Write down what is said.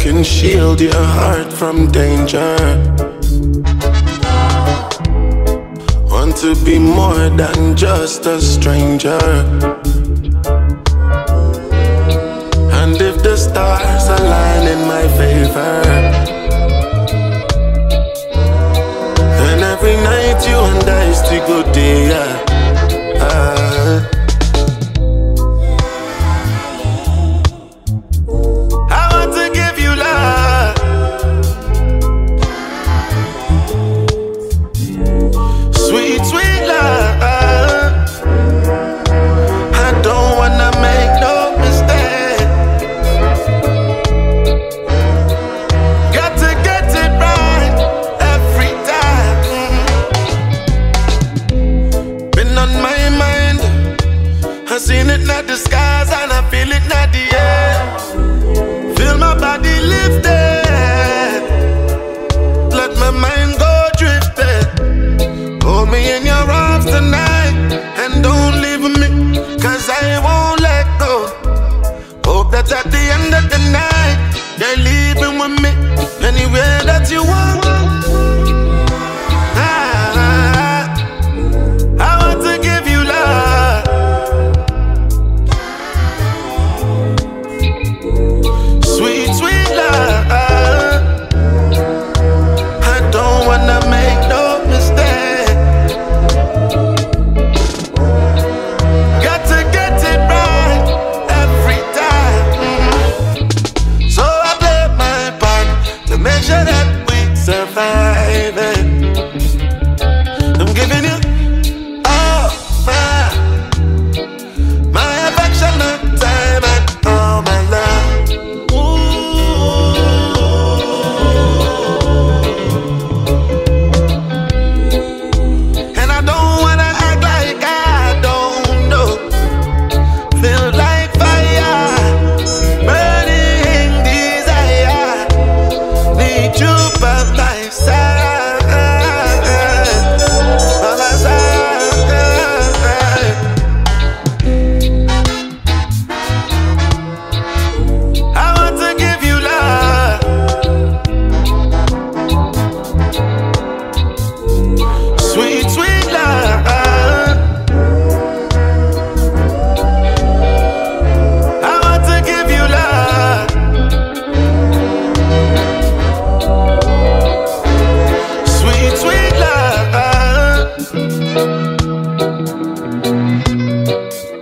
can shield your heart from danger. Want to be more than just a stranger. And if the stars align in my favor, then every night you and I still go there. I want to give you love, sweet, sweet love. I don't wanna make no mistake. Got to get it right every time. Been on my mind, I seen it in the skies and I feel it in the air. Feel my body lifted, let my mind go drifting. Hold me in your arms tonight and don't leave me, 'cause I won't let go. Hope that at the end of the night they're leaving with me anywhere that you want. I want to give you love, sweet, sweet love. I don't wanna make no mistake. Got to get it right every time. So I play my part to make sure that we survive it. I'm giving you all my affectionate time and all my love. And I don't wanna act like I don't know. Feel like fire, burning desire. Need you by my side, by my side. I want to give you love, sweet, sweet love. I want to give you love, sweet, sweet love.